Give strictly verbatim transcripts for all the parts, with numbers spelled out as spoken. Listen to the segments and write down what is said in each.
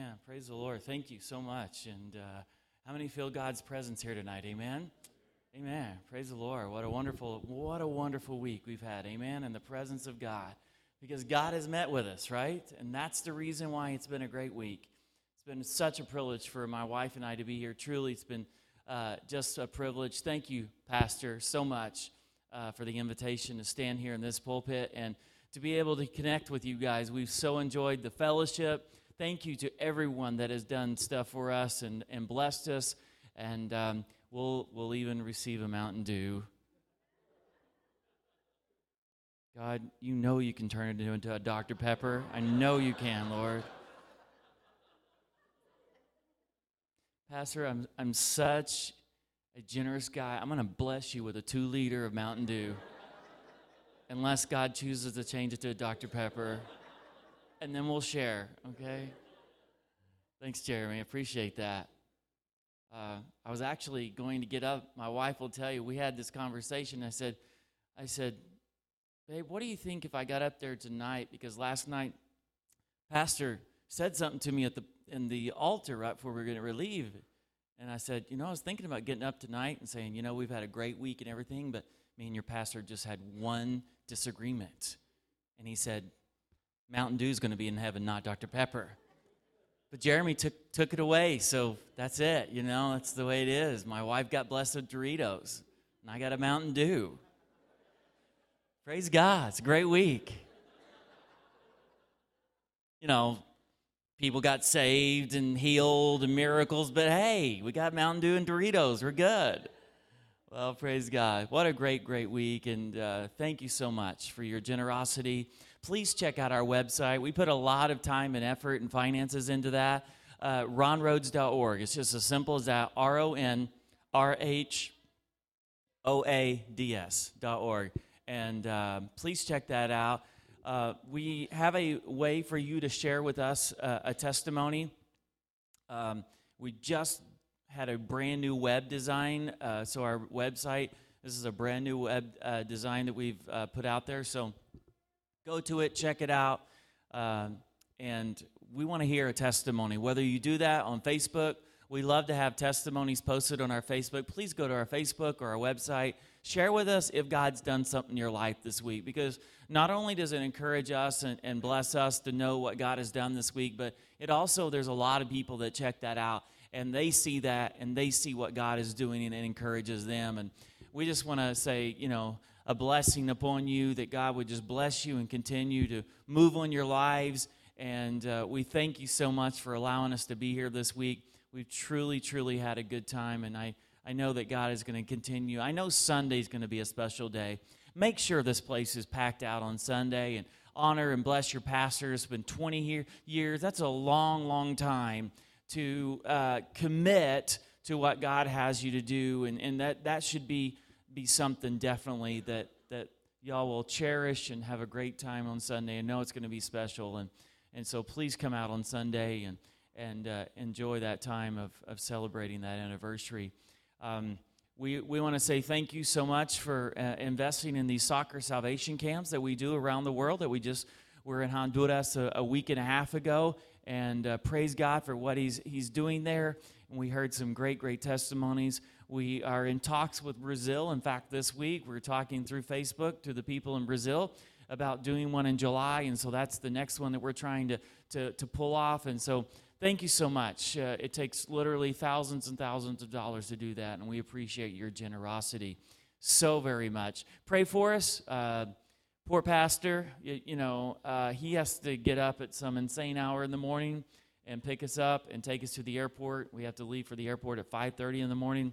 Amen. Praise the Lord. Thank you so much. And uh, how many feel God's presence here tonight? Amen. Amen. Praise the Lord. What a wonderful, what a wonderful week we've had. Amen. In the presence of God, because God has met with us, right? And that's the reason why it's been a great week. It's been such a privilege for my wife and I to be here. Truly, it's been uh, just a privilege. Thank you, Pastor, so much uh, for the invitation to stand here in this pulpit and to be able to connect with you guys. We've so enjoyed the fellowship. Thank you to everyone that has done stuff for us and, and blessed us. And um, we'll we'll even receive a Mountain Dew. God, you know you can turn it into a Doctor Pepper. I know you can, Lord. Pastor, I'm I'm such a generous guy. I'm going to bless you with a two liter of Mountain Dew. Unless God chooses to change it to a Doctor Pepper. And then we'll share, okay? Thanks, Jeremy. I appreciate that. Uh, I was actually going to get up. My wife will tell you, we had this conversation. I said, I said, babe, what do you think if I got up there tonight? Because last night, Pastor said something to me at the in the altar right before we were going to relieve. And I said, you know, I was thinking about getting up tonight and saying, you know, we've had a great week and everything, but me and your pastor just had one disagreement. And he said, Mountain Dew is going to be in heaven, not Doctor Pepper. But Jeremy took took it away, so that's it. You know, that's the way it is. My wife got blessed with Doritos, and I got a Mountain Dew. Praise God. It's a great week. You know, people got saved and healed and miracles, but hey, we got Mountain Dew and Doritos. We're good. Well, praise God. What a great, great week, and uh, thank you so much for your generosity. Please check out our website. We put a lot of time and effort and finances into that, uh, ron rhodes dot org. It's just as simple as that, R O N R H O A D S dot org. And uh, please check that out. Uh, we have a way for you to share with us uh, a testimony. Um, we just had a brand new web design, uh, so our website, this is a brand new web uh, design that we've uh, put out there, so go to it, check it out, uh, and we want to hear a testimony. Whether you do that on Facebook, we love to have testimonies posted on our Facebook. Please go to our Facebook or our website. Share with us if God's done something in your life this week, because not only does it encourage us and, and bless us to know what God has done this week, but it also, there's a lot of people that check that out, and they see that, and they see what God is doing, and it encourages them. And we just want to say, you know, a blessing upon you, that God would just bless you and continue to move on your lives. And uh, we thank you so much for allowing us to be here this week. We've truly, truly had a good time, and I, I know that God is going to continue. I know Sunday's going to be a special day. Make sure this place is packed out on Sunday, and honor and bless your pastor. It's been twenty year, years. That's a long, long time to uh, commit to what God has you to do, and, and that, that should be be something definitely that, that y'all will cherish and have a great time on Sunday. I know it's going to be special, and, and so please come out on Sunday and, and uh, enjoy that time of, of celebrating that anniversary. Um, we we want to say thank you so much for uh, investing in these soccer salvation camps that we do around the world, that we just were in Honduras a, a week and a half ago, and uh, praise God for what he's he's doing there. And we heard some great, great testimonies. We are in talks with Brazil. In fact, this week we're talking through Facebook to the people in Brazil about doing one in July, and so that's the next one that we're trying to to, to pull off. And so thank you so much. Uh, it takes literally thousands and thousands of dollars to do that, and we appreciate your generosity so very much. Pray for us. Uh, poor pastor, you, you know, uh, he has to get up at some insane hour in the morning and pick us up and take us to the airport. We have to leave for the airport at five thirty in the morning.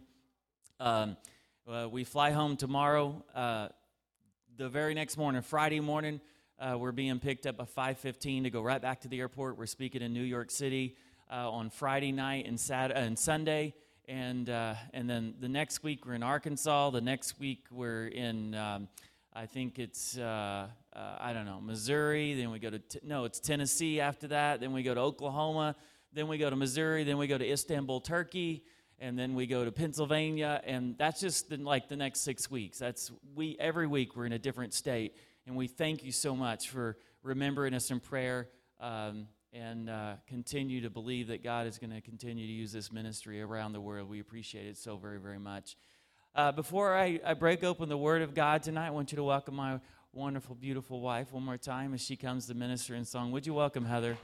Um, uh, we fly home tomorrow. Uh, the very next morning, Friday morning, uh, we're being picked up at five fifteen to go right back to the airport. We're speaking in New York City uh, on Friday night and Saturday and Sunday, and uh, and then the next week we're in Arkansas. The next week we're in, um, I think it's uh, uh, I don't know, Missouri. Then we go to t- no, it's Tennessee after that. Then we go to Oklahoma. Then we go to Missouri. Then we go to Istanbul, Turkey. And then we go to Pennsylvania, and that's just the, like the next six weeks. That's we every week we're in a different state, and we thank you so much for remembering us in prayer. Um, and uh, continue to believe that God is going to continue to use this ministry around the world. We appreciate it so very, very much. Uh, before I, I break open the Word of God tonight, I want you to welcome my wonderful, beautiful wife one more time as she comes to minister in song. Would you welcome Heather?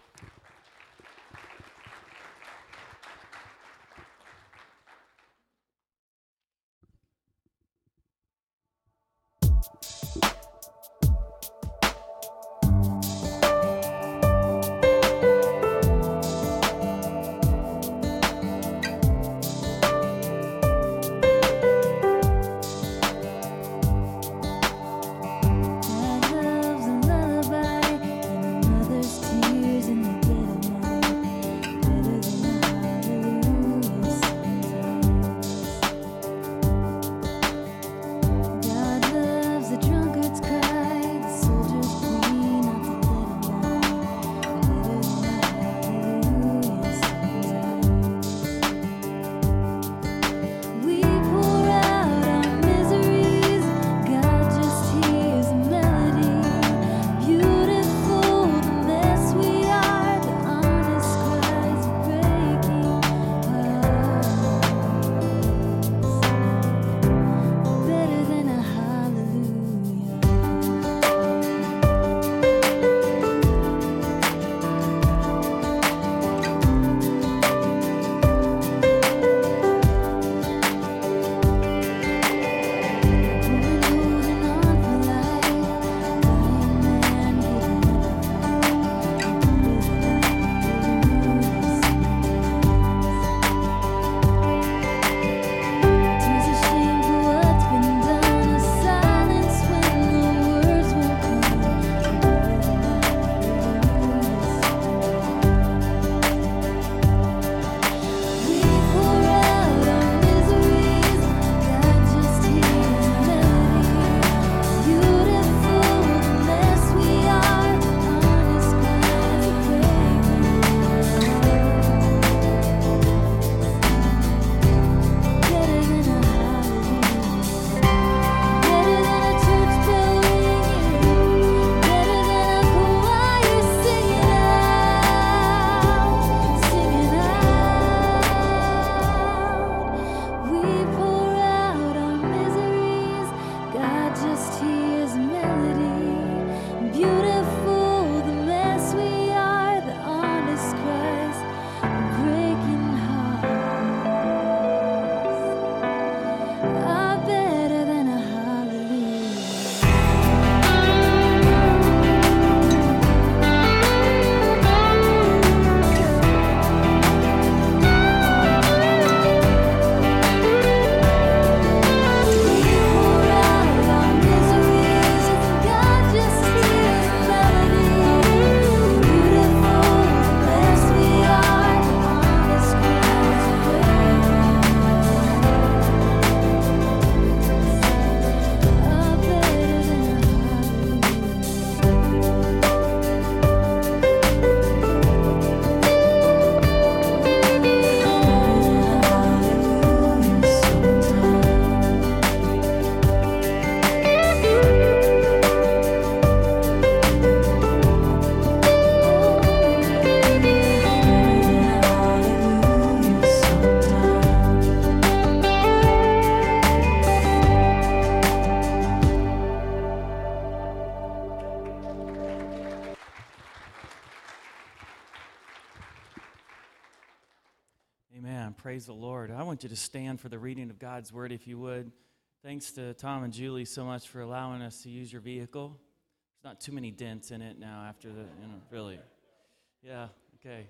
Amen. Praise the Lord. I want you to stand for the reading of God's Word, if you would. Thanks to Tom and Julie so much for allowing us to use your vehicle. There's not too many dents in it now after the, you know, really. Yeah, okay.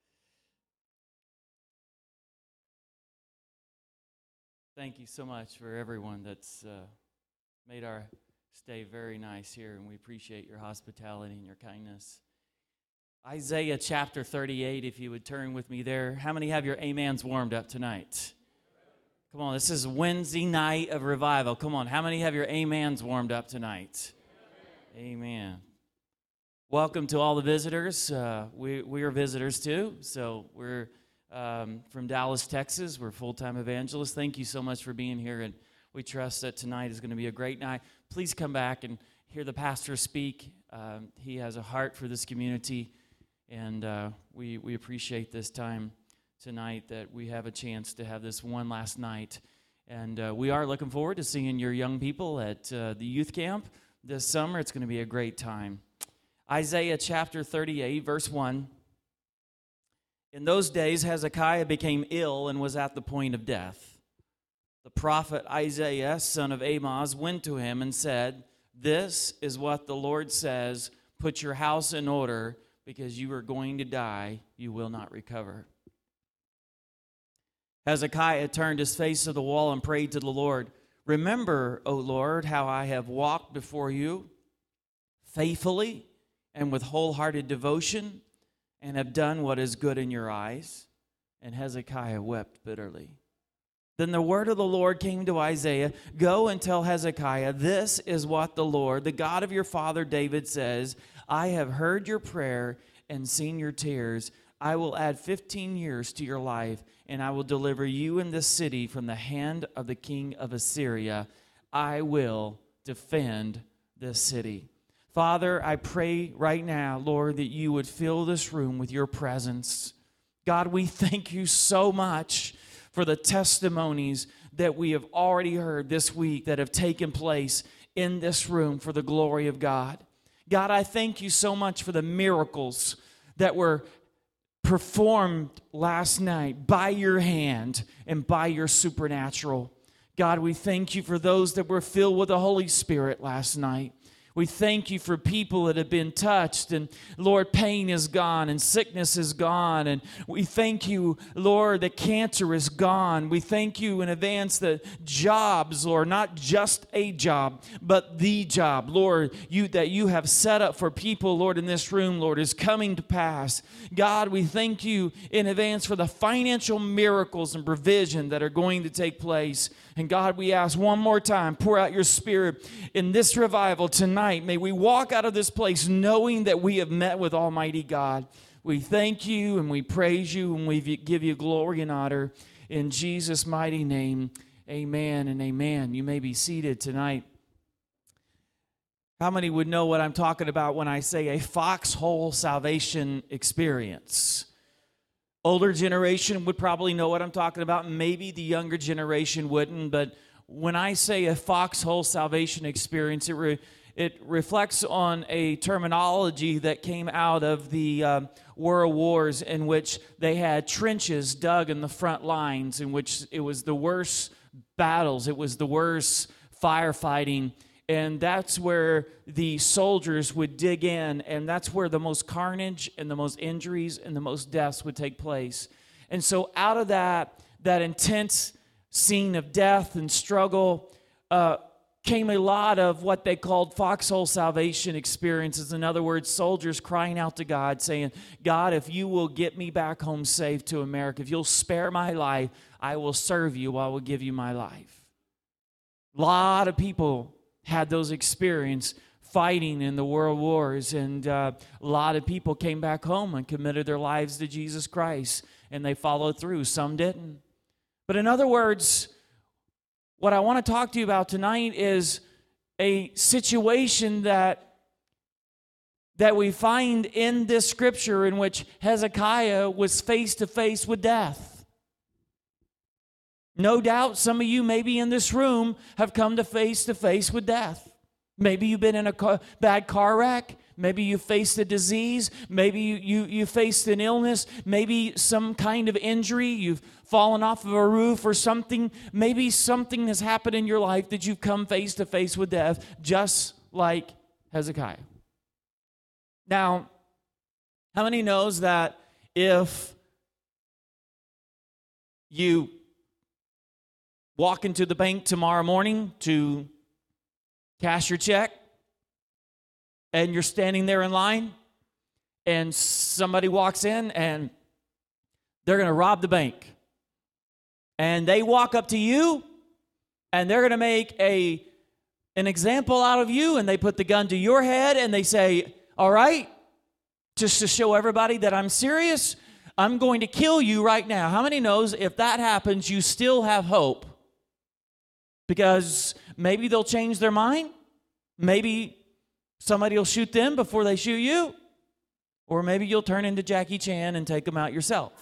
Thank you so much for everyone that's uh, made our stay very nice here, and we appreciate your hospitality and your kindness. Isaiah chapter thirty-eight, if you would turn with me there. How many have your amens warmed up tonight? Come on, this is Wednesday night of revival. Come on, how many have your amens warmed up tonight? Amen. Amen. Welcome to all the visitors. Uh, we, we are visitors too, so we're um, from Dallas, Texas. We're full-time evangelists. Thank you so much for being here, and we trust that tonight is going to be a great night. Please come back and hear the pastor speak. Um, he has a heart for this community. And uh, we, we appreciate this time tonight that we have a chance to have this one last night. And uh, we are looking forward to seeing your young people at uh, the youth camp this summer. It's going to be a great time. Isaiah chapter thirty-eight, verse one. In those days, Hezekiah became ill and was at the point of death. The prophet Isaiah, son of Amoz, went to him and said, "This is what the Lord says, put your house in order, because you are going to die, you will not recover." Hezekiah turned his face to the wall and prayed to the Lord, "Remember, O Lord, how I have walked before you faithfully and with wholehearted devotion, and have done what is good in your eyes." And Hezekiah wept bitterly. Then the word of the Lord came to Isaiah, "Go and tell Hezekiah, this is what the Lord, the God of your father David, says, I have heard your prayer and seen your tears. I will add fifteen years to your life, and I will deliver you and this city from the hand of the king of Assyria. I will defend this city." Father, I pray right now, Lord, that you would fill this room with your presence. God, we thank you so much for the testimonies that we have already heard this week that have taken place in this room for the glory of God. God, I thank you so much for the miracles that were performed last night by your hand and by your supernatural. God, we thank you for those that were filled with the Holy Spirit last night. We thank you for people that have been touched, and Lord, pain is gone and sickness is gone, and we thank you, Lord, that cancer is gone. We thank you in advance that jobs, Lord, not just a job, but the job, Lord, you that you have set up for people, Lord, in this room, Lord, is coming to pass. God, we thank you in advance for the financial miracles and provision that are going to take place. And God, we ask one more time, pour out your Spirit in this revival tonight. May we walk out of this place knowing that we have met with Almighty God. We thank you and we praise you and we give you glory and honor. In Jesus' mighty name, amen and amen. You may be seated tonight. How many would know what I'm talking about when I say a foxhole salvation experience? Older generation would probably know what I'm talking about. Maybe the younger generation wouldn't. But when I say a foxhole salvation experience, it, re, it reflects on a terminology that came out of the uh, World Wars, in which they had trenches dug in the front lines, in which it was the worst battles. It was the worst firefighting. And that's where the soldiers would dig in, and that's where the most carnage and the most injuries and the most deaths would take place. And so out of that, that intense scene of death and struggle uh, came a lot of what they called foxhole salvation experiences. In other words, soldiers crying out to God, saying, "God, if you will get me back home safe to America, if you'll spare my life, I will serve you, I will give you my life." A lot of people had those experiences fighting in the world wars, and uh, a lot of people came back home and committed their lives to Jesus Christ, and they followed through. Some didn't. But in other words, what I want to talk to you about tonight is a situation that that we find in this scripture in which Hezekiah was face to face with death. No doubt some of you maybe in this room have come to face to face with death. Maybe you've been in a car, bad car wreck. Maybe you faced a disease. Maybe you, you, you faced an illness. Maybe some kind of injury. You've fallen off of a roof or something. Maybe something has happened in your life that you've come face to face with death, just like Hezekiah. Now, how many knows that if you walk into the bank tomorrow morning to cash your check, and you're standing there in line, and somebody walks in, and they're going to rob the bank, and they walk up to you, and they're going to make a an example out of you, and they put the gun to your head, and they say, "All right, just to show everybody that I'm serious, I'm going to kill you right now." How many knows if that happens, you still have hope? Because maybe they'll change their mind. Maybe somebody will shoot them before they shoot you. Or maybe you'll turn into Jackie Chan and take them out yourself.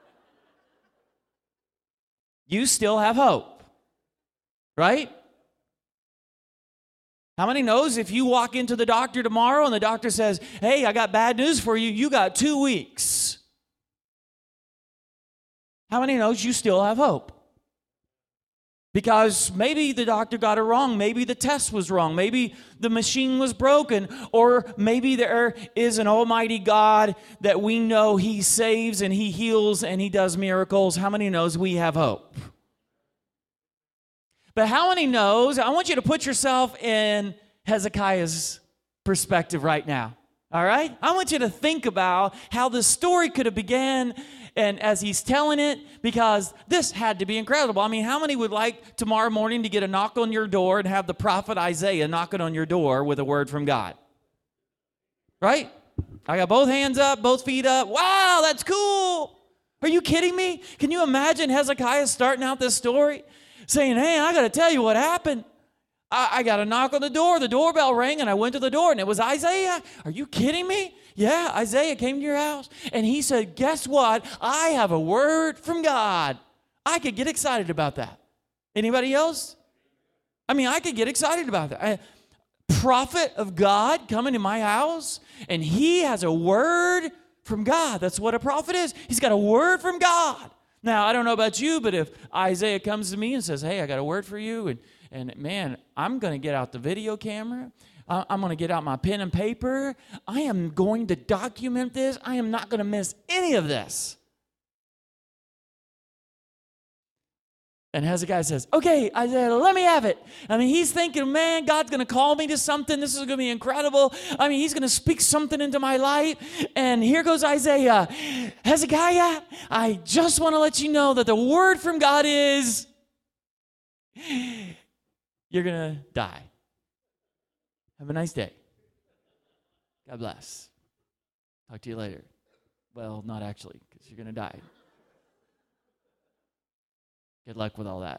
You still have hope, right? How many knows if you walk into the doctor tomorrow and the doctor says, hey, I got bad news for you, you got two weeks. How many knows you still have hope? Because maybe the doctor got it wrong. Maybe the test was wrong. Maybe the machine was broken. Or maybe there is an almighty God that we know He saves and He heals and He does miracles. How many knows we have hope? But how many knows, I want you to put yourself in Hezekiah's perspective right now. All right? I want you to think about how this story could have began and as he's telling it, because this had to be incredible. I mean, how many would like tomorrow morning to get a knock on your door and have the prophet Isaiah knocking on your door with a word from God? Right? I got both hands up, both feet up. Wow, that's cool. Are you kidding me? Can you imagine Hezekiah starting out this story saying, hey, I got to tell you what happened. I, I got a knock on the door. The doorbell rang, and I went to the door, and it was Isaiah. Are you kidding me? Yeah, Isaiah came to your house, and he said, guess what? I have a word from God. I could get excited about that. Anybody else? I mean, I could get excited about that. A prophet of God coming to my house, and he has a word from God. That's what a prophet is. He's got a word from God. Now, I don't know about you, but if Isaiah comes to me and says, hey, I got a word for you, and, and man, I'm going to get out the video camera. I'm going to get out my pen and paper. I am going to document this. I am not going to miss any of this. And Hezekiah says, okay, Isaiah, let me have it. I mean, he's thinking, man, God's going to call me to something. This is going to be incredible. I mean, he's going to speak something into my life. And here goes Isaiah. Hezekiah, I just want to let you know that the word from God is, you're going to die. Have a nice day. God bless. Talk to you later. Well, not actually, because you're going to die. Good luck with all that.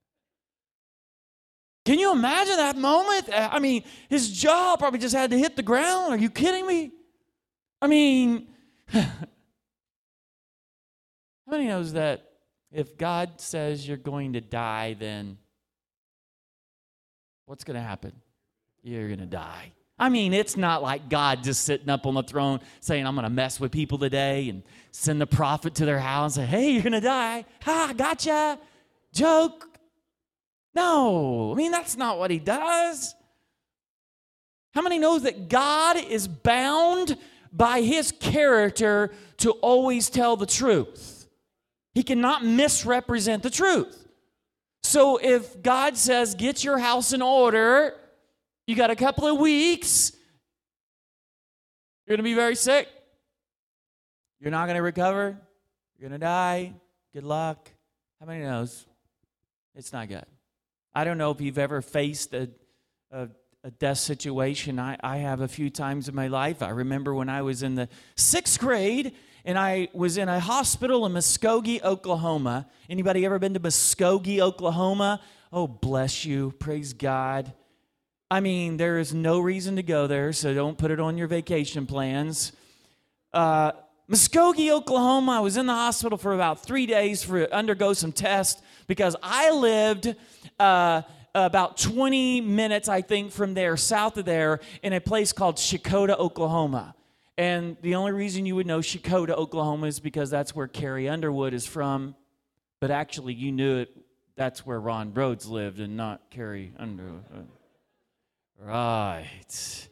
Can you imagine that moment? I mean, his jaw probably just had to hit the ground. Are you kidding me? I mean, how many knows that if God says you're going to die, then what's going to happen? You're going to die. I mean, it's not like God just sitting up on the throne saying, I'm going to mess with people today and send the prophet to their house and say, hey, you're going to die. Ha, gotcha. Joke. No, I mean, that's not what he does. How many knows that God is bound by his character to always tell the truth? He cannot misrepresent the truth. So if God says, get your house in order, you got a couple of weeks, you're going to be very sick. You're not going to recover. You're going to die. Good luck. How many knows? It's not good. I don't know if you've ever faced a, a, a death situation. I, I have a few times in my life. I remember when I was in the sixth grade, and I was in a hospital in Muskogee, Oklahoma. Anybody ever been to Muskogee, Oklahoma? Oh, bless you. Praise God. I mean, there is no reason to go there, so don't put it on your vacation plans. Uh, Muskogee, Oklahoma, I was in the hospital for about three days for undergo some tests because I lived uh, about twenty minutes, I think, from there, south of there, in a place called Shakota, Oklahoma. And the only reason you would know Shakota, Oklahoma is because that's where Carrie Underwood is from. But actually, you knew it. That's where Ron Rhodes lived and not Carrie Underwood. Right.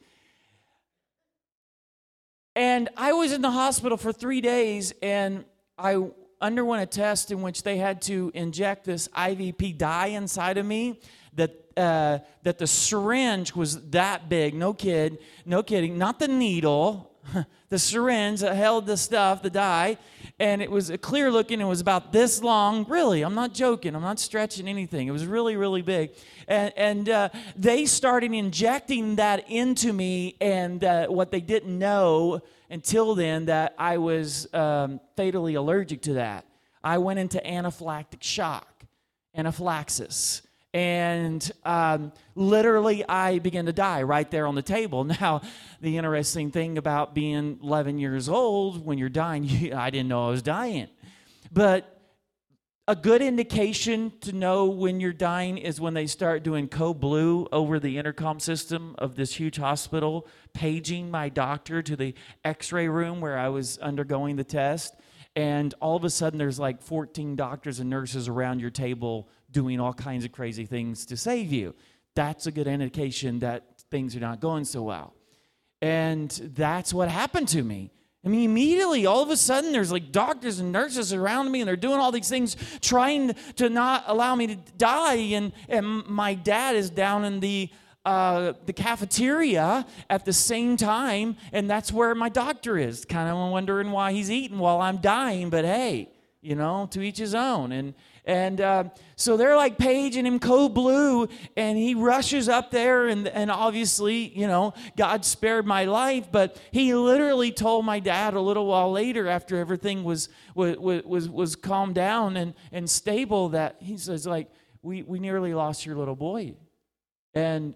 And I was in the hospital for three days, and I underwent a test in which they had to inject this I V P dye inside of me that uh, that the syringe was that big. No kid, no kidding. Not the needle, the syringe that held the stuff, the dye, and it was clear looking. It was about this long. Really, I'm not joking. I'm not stretching anything. It was really, really big. And, and uh, they started injecting that into me, and uh, what they didn't know until then that I was um, fatally allergic to that. I went into anaphylactic shock, anaphylaxis, And um, literally, I began to die right there on the table. Now, the interesting thing about being eleven years old, when you're dying, you, I didn't know I was dying. But a good indication to know when you're dying is when they start doing code blue over the intercom system of this huge hospital, paging my doctor to the x-ray room where I was undergoing the test. And all of a sudden, there's like fourteen doctors and nurses around your table doing all kinds of crazy things to save you. That's a good indication that things are not going so well. And that's what happened to me. I mean, immediately, all of a sudden, there's like doctors and nurses around me, and they're doing all these things, trying to not allow me to die. And, and my dad is down in the uh, the cafeteria at the same time, and that's where my doctor is. Kind of wondering why he's eating while I'm dying, but hey, you know, to each his own. And And uh, so they're like paging him code blue, and he rushes up there, and, and obviously, you know, God spared my life, but he literally told my dad a little while later, after everything was was was, was calmed down and, and stable, that he says, like, we, we nearly lost your little boy. And,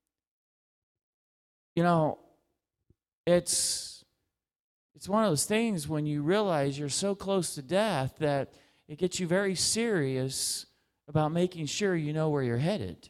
you know, it's it's one of those things when you realize you're so close to death that it gets you very serious about making sure you know where you're headed.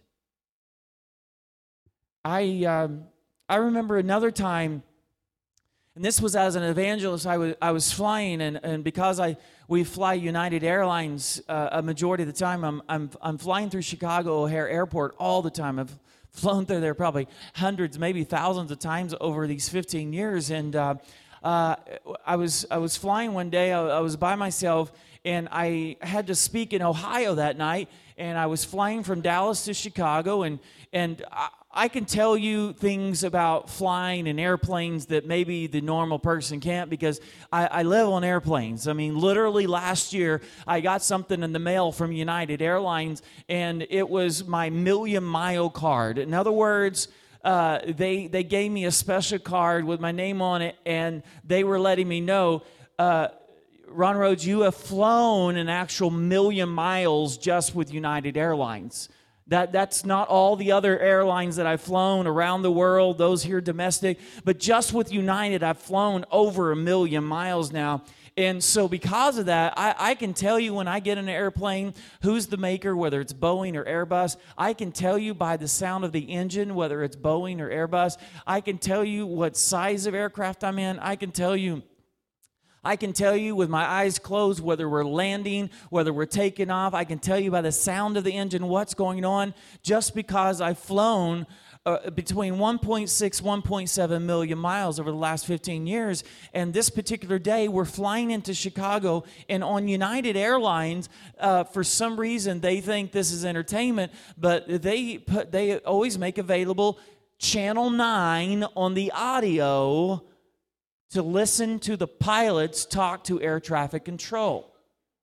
I um, I remember another time, and this was as an evangelist. I was I was flying, and, and because I we fly United Airlines uh, a majority of the time, I'm I'm I'm flying through Chicago O'Hare Airport all the time. I've flown through there probably hundreds, maybe thousands of times over these fifteen years, and uh, uh, I was I was flying one day. I, I was by myself. And I had to speak in Ohio that night, and I was flying from Dallas to Chicago, and and I, I can tell you things about flying in airplanes that maybe the normal person can't, because I, I live on airplanes. I mean, literally last year, I got something in the mail from United Airlines, and it was my million mile card. In other words, uh, they they gave me a special card with my name on it, and they were letting me know, uh, Ron Rhodes, you have flown an actual million miles just with United Airlines. That that's not all the other airlines that I've flown around the world, those here domestic, but just with United, I've flown over a million miles now. And so because of that, I, I can tell you when I get in an airplane, who's the maker, whether it's Boeing or Airbus. I can tell you by the sound of the engine, whether it's Boeing or Airbus. I can tell you what size of aircraft I'm in. I can tell you I can tell you with my eyes closed whether we're landing, whether we're taking off. I can tell you by the sound of the engine what's going on, just because I've flown uh, between one point six, one point seven million miles over the last fifteen years. And this particular day, we're flying into Chicago, and on United Airlines, uh, for some reason, they think this is entertainment, but they put, they always make available Channel nine on the audio to listen to the pilots talk to air traffic control.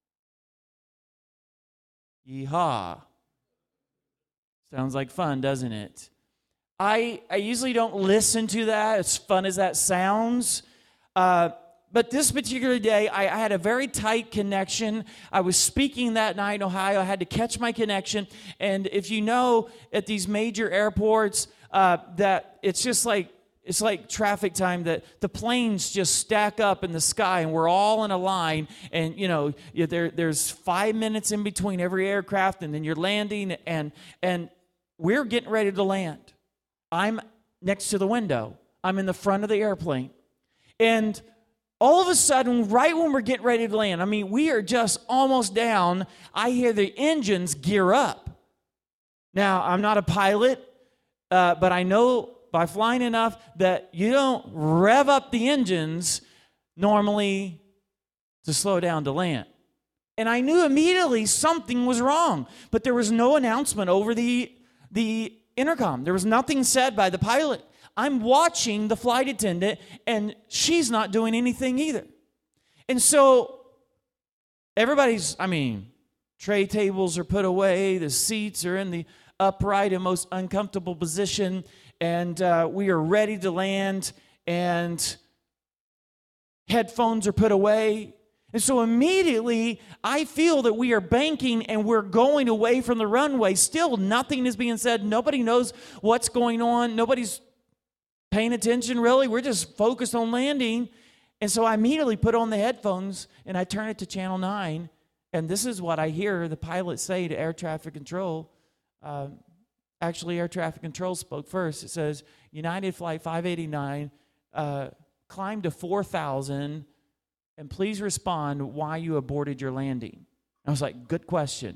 Yeehaw. Sounds like fun, doesn't it? I I usually don't listen to that, as fun as that sounds. Uh, but this particular day, I, I had a very tight connection. I was speaking that night in Ohio. I had to catch my connection. And if you know, at these major airports, uh, that it's just like, It's like traffic time, that the planes just stack up in the sky, and we're all in a line, and you know there there's five minutes in between every aircraft, and then you're landing, and and we're getting ready to land. I'm next to the window. I'm in the front of the airplane, and all of a sudden, right when we're getting ready to land, I mean, we are just almost down, I hear the engines gear up. Now, I'm not a pilot, uh, but I know by flying enough that you don't rev up the engines normally to slow down to land. And I knew immediately something was wrong, but there was no announcement over the, the intercom. There was nothing said by the pilot. I'm watching the flight attendant, and she's not doing anything either. And so everybody's, I mean, tray tables are put away, the seats are in the upright and most uncomfortable position, and uh, we are ready to land, and headphones are put away, And so immediately, I feel that we are banking and we're going away from the runway. Still, nothing is being said. Nobody knows what's going on. Nobody's paying attention, really. We're just focused on landing. And so I immediately put on the headphones, and I turn it to Channel nine. And this is what I hear the pilot say to air traffic control. Uh, actually, air traffic control spoke first. It says, United Flight five eighty-nine, uh, climb to four thousand, and please respond why you aborted your landing. I was like, good question.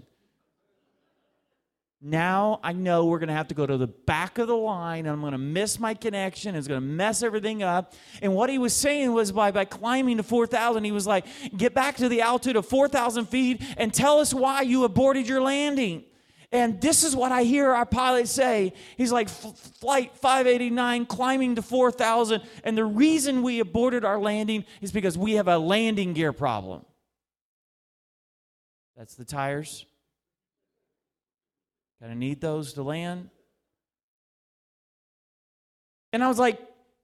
Now I know we're going to have to go to the back of the line, and I'm going to miss my connection. It's going to mess everything up. And what he was saying was by, by climbing to four thousand, he was like, get back to the altitude of four thousand feet and tell us why you aborted your landing. And this is what I hear our pilot say. He's like, Flight five eighty-nine climbing to four thousand, and the reason we aborted our landing is because we have a landing gear problem. That's the tires. Kind of need those to land. And I was like,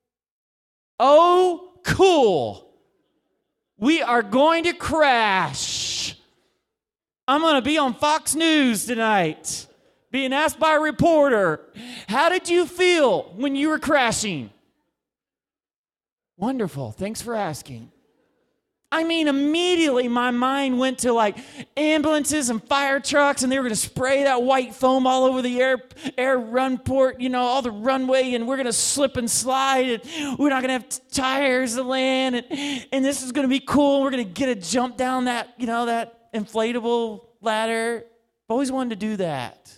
oh, cool. We are going to crash. I'm going to be on Fox News tonight, being asked by a reporter, how did you feel when you were crashing? Wonderful. Thanks for asking. I mean, immediately my mind went to like ambulances and fire trucks, and they were going to spray that white foam all over the air air run port, you know, all the runway, and we're going to slip and slide, and we're not going to have t- tires to land, and, and this is going to be cool. We're going to get a jump down that, you know, that inflatable ladder. I've always wanted to do that.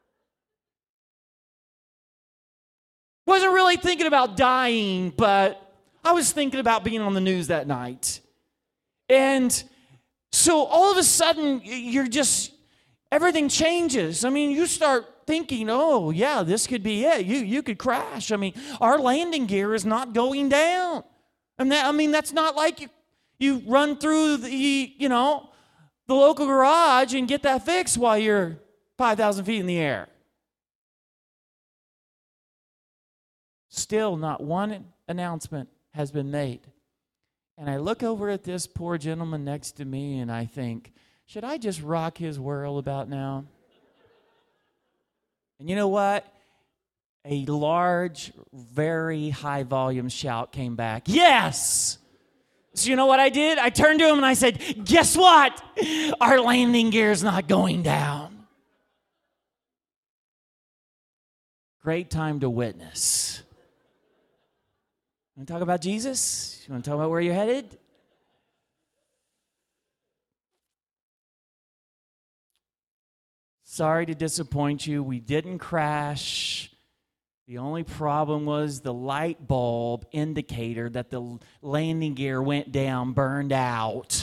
Wasn't really thinking about dying, but I was thinking about being on the news that night. And so all of a sudden, you're just, everything changes. I mean, you start thinking, oh, yeah, this could be it. You you could crash. I mean, our landing gear is not going down. And that, I mean, that's not like you, you run through the, you know, the local garage and get that fixed while you're five thousand feet in the air. Still, not one announcement has been made. And I look over at this poor gentleman next to me, and I think, should I just rock his world about now? And you know what? A large, very high volume shout came back, yes! So you know what I did? I turned to him and I said, guess what? Our landing gear is not going down. Great time to witness. Want to talk about Jesus? You want to talk about where you're headed? Sorry to disappoint you. We didn't crash. The only problem was the light bulb indicator that the landing gear went down, burned out.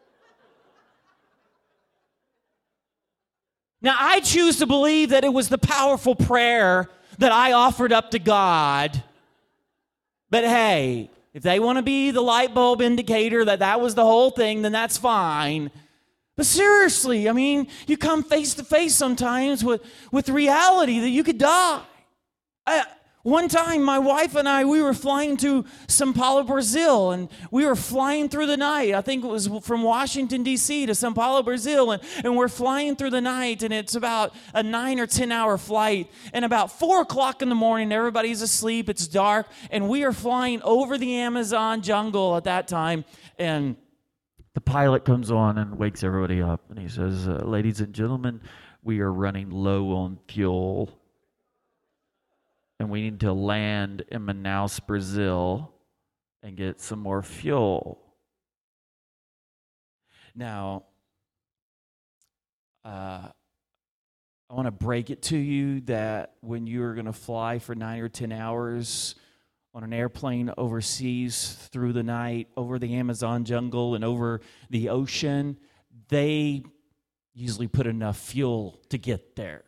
Now, I choose to believe that it was the powerful prayer that I offered up to God. But hey, if they want to be the light bulb indicator that that was the whole thing, then that's fine. But seriously, I mean, you come face to face sometimes with, with reality that you could die. I, one time, my wife and I, we were flying to São Paulo, Brazil, and we were flying through the night. I think it was from Washington, D C to São Paulo, Brazil, and, and we're flying through the night, and it's about a nine or ten hour flight. And about four o'clock in the morning, everybody's asleep, it's dark, and we are flying over the Amazon jungle at that time, and the pilot comes on and wakes everybody up, and he says, uh, ladies and gentlemen, we are running low on fuel. And we need to land in Manaus, Brazil, and get some more fuel. Now, uh, I want to break it to you that when you're going to fly for nine or ten hours on an airplane overseas through the night, over the Amazon jungle and over the ocean, they usually put enough fuel to get there.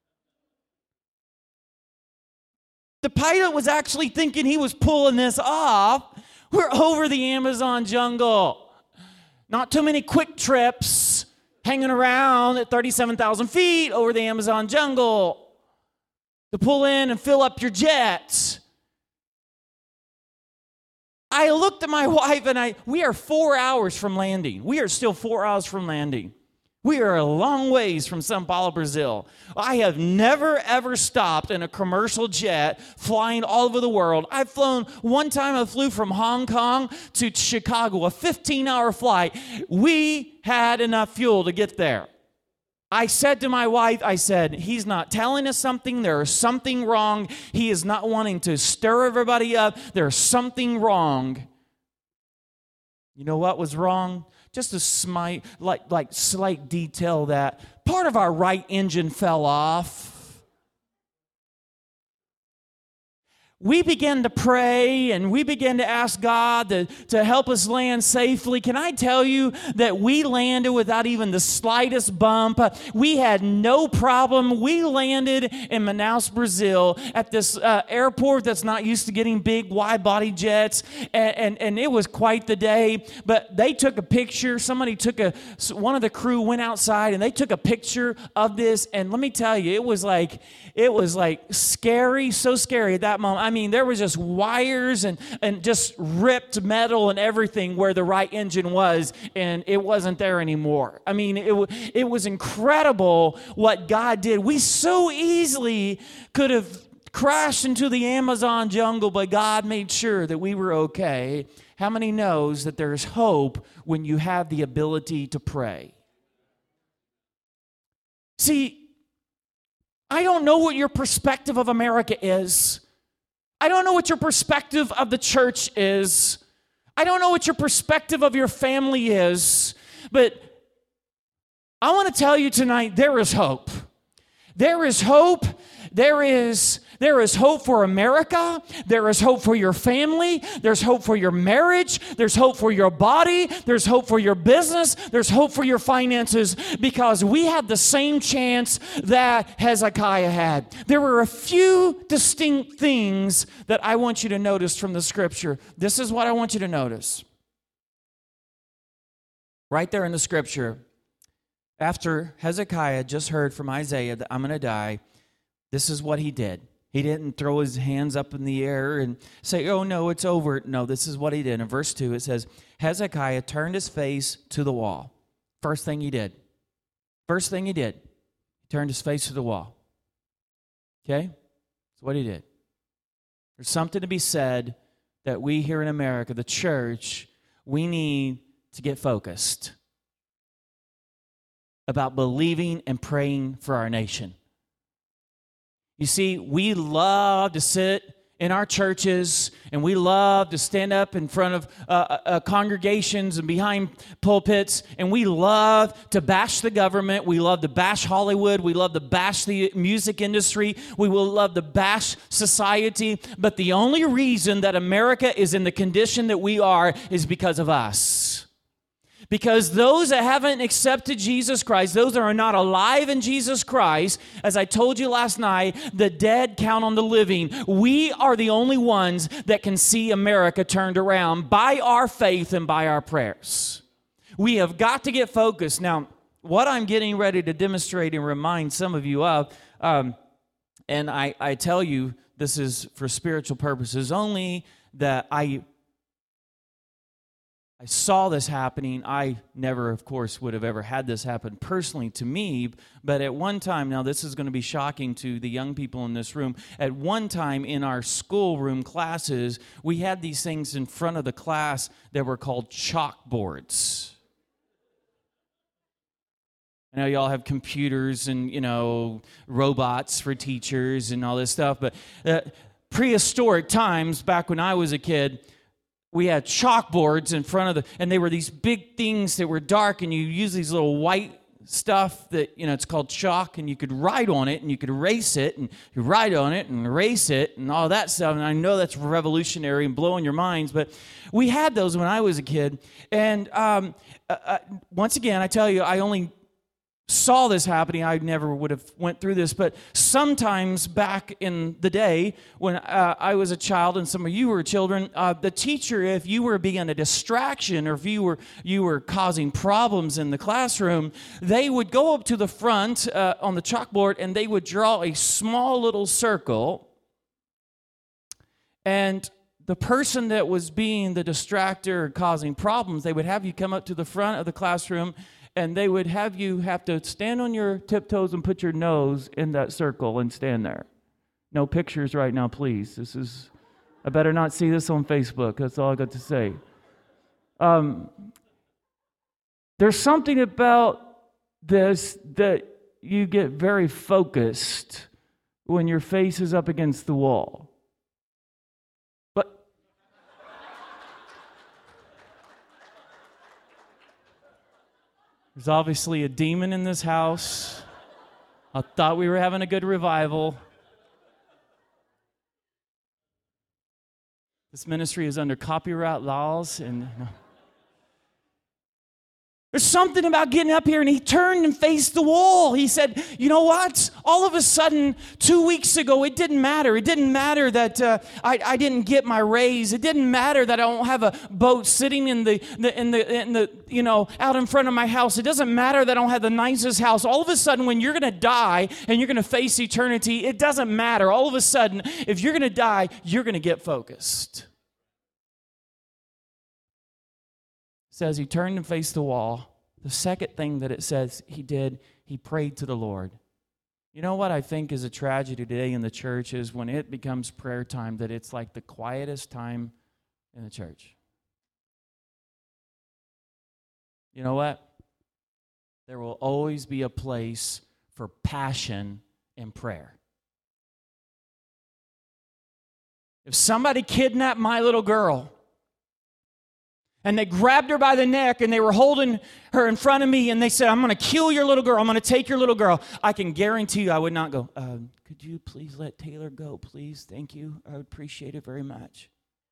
The pilot was actually thinking he was pulling this off. We're over the Amazon jungle. Not too many quick trips hanging around at thirty-seven thousand feet over the Amazon jungle to pull in and fill up your jets. I looked at my wife and I, we are four hours from landing. We are still four hours from landing. We are a long ways from Sao Paulo, Brazil. I have never, ever stopped in a commercial jet flying all over the world. I've flown, one time I flew from Hong Kong to Chicago, a fifteen-hour flight. We had enough fuel to get there. I said to my wife, I said, he's not telling us something. There is something wrong. He is not wanting to stir everybody up. There's something wrong. You know what was wrong? Just a slight, like, like slight detail that part of our right engine fell off. We began to pray and we began to ask God to, to help us land safely. Can I tell you that we landed without even the slightest bump? We had no problem. We landed in Manaus, Brazil at this uh, airport that's not used to getting big wide-body jets, and, and, and it was quite the day. But they took a picture. Somebody took a, one of the crew went outside and they took a picture of this, and let me tell you, it was like, it was like scary, so scary at that moment. I mean, there was just wires and, and just ripped metal and everything where the right engine was, and it wasn't there anymore. I mean, it, it was incredible what God did. We so easily could have crashed into the Amazon jungle, but God made sure that we were okay. How many knows that there's hope when you have the ability to pray? See, I don't know what your perspective of America is. I don't know what your perspective of the church is. I don't know what your perspective of your family is. But I want to tell you tonight, there is hope. There is hope. There is, there is hope for America. There is hope for your family. There's hope for your marriage. There's hope for your body. There's hope for your business. There's hope for your finances, because we have the same chance that Hezekiah had. There were a few distinct things that I want you to notice from the scripture. This is what I want you to notice. Right there in the scripture, after Hezekiah just heard from Isaiah that I'm going to die, this is what he did. He didn't throw his hands up in the air and say, oh, no, it's over. No, this is what he did. In verse two, it says, Hezekiah turned his face to the wall. First thing he did. First thing he did. He turned his face to the wall. Okay? That's what he did. There's something to be said that we here in America, the church, we need to get focused about believing and praying for our nation. You see, we love to sit in our churches, and we love to stand up in front of uh, uh, congregations and behind pulpits, and we love to bash the government. We love to bash Hollywood. We love to bash the music industry. We will love to bash society. But the only reason that America is in the condition that we are is because of us. Because those that haven't accepted Jesus Christ, those that are not alive in Jesus Christ, as I told you last night, the dead count on the living. We are the only ones that can see America turned around by our faith and by our prayers. We have got to get focused. Now, what I'm getting ready to demonstrate and remind some of you of, um, and I, I tell you this is for spiritual purposes only, that I I saw this happening. I never, of course, would have ever had this happen personally to me, but at one time, now this is going to be shocking to the young people in this room, at one time in our schoolroom classes, we had these things in front of the class that were called chalkboards. I know y'all have computers and, you know, robots for teachers and all this stuff, but uh, prehistoric times, back when I was a kid, we had chalkboards in front of the, and they were these big things that were dark, and you use these little white stuff that, you know, it's called chalk, and you could write on it, and you could erase it, and you write on it, and erase it, and all that stuff, and I know that's revolutionary and blowing your minds, but we had those when I was a kid, and um, uh, uh, once again, I tell you, I only saw this happening. I never would have went through this, but sometimes back in the day when uh, I was a child and some of you were children, uh, the teacher, if you were being a distraction or if you were you were causing problems in the classroom, they would go up to the front uh, on the chalkboard and they would draw a small little circle, and the person that was being the distractor causing problems, they would have you come up to the front of the classroom, and they would have you have to stand on your tiptoes and put your nose in that circle and stand there. No pictures right now, please. This is, I better not see this on Facebook. That's all I got to say. Um, there's something about this that you get very focused when your face is up against the wall. But there's obviously a demon in this house. I thought we were having a good revival. This ministry is under copyright laws, and no. There's something about getting up here, and he turned and faced the wall. He said, you know what? All of a sudden, two weeks ago, it didn't matter. It didn't matter that uh, I, I didn't get my raise. It didn't matter that I don't have a boat sitting in the, the, in the, in the, you know, out in front of my house. It doesn't matter that I don't have the nicest house. All of a sudden, when you're going to die and you're going to face eternity, it doesn't matter. All of a sudden, if you're going to die, you're going to get focused. Says he turned and faced the wall. The second thing that it says he did, he prayed to the Lord. You know what I think is a tragedy today in the church is when it becomes prayer time, that it's like the quietest time in the church. You know what? There will always be a place for passion in prayer. If somebody kidnapped my little girl, and they grabbed her by the neck, and they were holding her in front of me, and they said, I'm going to kill your little girl. I'm going to take your little girl. I can guarantee you I would not go, uh, could you please let Taylor go, please? Thank you. I would appreciate it very much.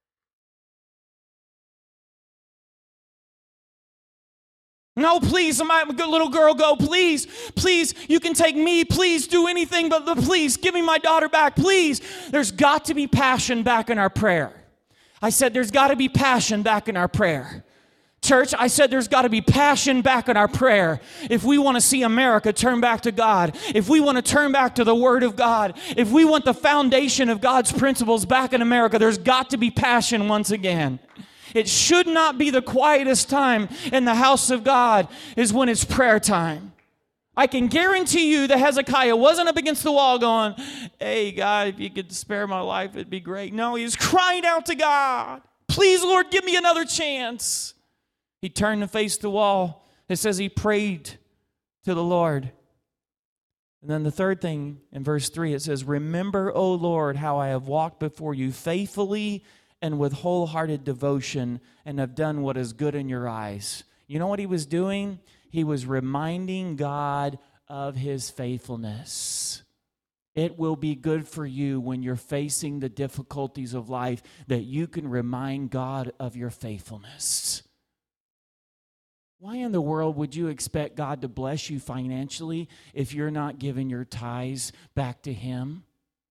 No, please, let my little girl go, please. Please, you can take me. Please do anything, but please, give me my daughter back, please. There's got to be passion back in our prayer. I said there's got to be passion back in our prayer. Church, I said there's got to be passion back in our prayer. If we want to see America turn back to God, if we want to turn back to the Word of God, if we want the foundation of God's principles back in America, there's got to be passion once again. It should not be the quietest time in the house of God is when it's prayer time. I can guarantee you that Hezekiah wasn't up against the wall going, hey, God, if you could spare my life, it'd be great. No, he was crying out to God. Please, Lord, give me another chance. He turned and faced the wall. It says he prayed to the Lord. And then the third thing in verse three, it says, remember, O Lord, how I have walked before you faithfully and with wholehearted devotion and have done what is good in your eyes. You know what he was doing? He was reminding God of his faithfulness. It will be good for you when you're facing the difficulties of life that you can remind God of your faithfulness. Why in the world would you expect God to bless you financially if you're not giving your tithes back to Him?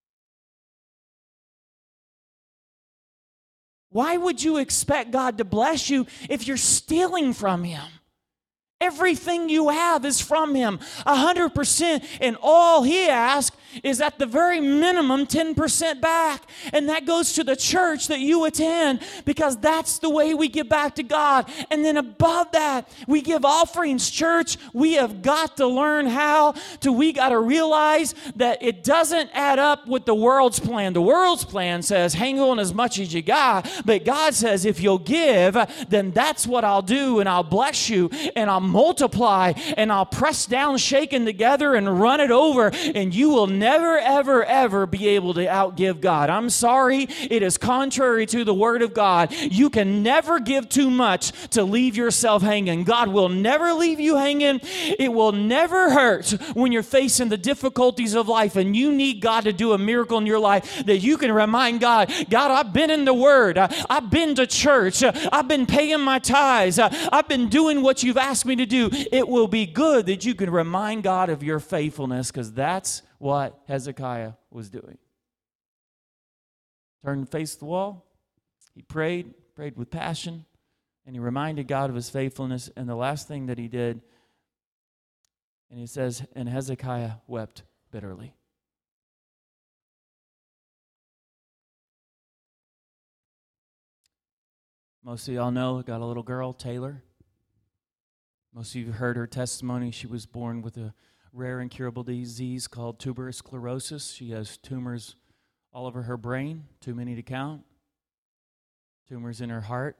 Why would you expect God to bless you if you're stealing from Him? Everything you have is from Him, one hundred percent, and all He asks is at the very minimum ten percent back, and that goes to the church that you attend because that's the way we give back to God. And then above that, we give offerings. Church, we have got to learn how to, we got to realize that it doesn't add up with the world's plan. The world's plan says, hang on as much as you got, but God says, if you'll give, then that's what I'll do, and I'll bless you, and I'll multiply, and I'll press down, shaken together, and run it over, and you will never, ever, ever be able to outgive God. I'm sorry, it is contrary to the Word of God. You can never give too much to leave yourself hanging. God will never leave you hanging. It will never hurt when you're facing the difficulties of life and you need God to do a miracle in your life, that you can remind God, God, I've been in the Word. I've been to church. I've been paying my tithes. I've been doing what you've asked me to do. It will be good that you can remind God of your faithfulness, because that's what Hezekiah was doing. Turned and faced the wall. He prayed, prayed with passion, and he reminded God of his faithfulness. And the last thing that he did, and he says, and Hezekiah wept bitterly. Most of y'all know, got a little girl, Taylor. Most of you have heard her testimony. She was born with a rare incurable disease called tuberous sclerosis. She has tumors all over her brain, too many to count. Tumors in her heart.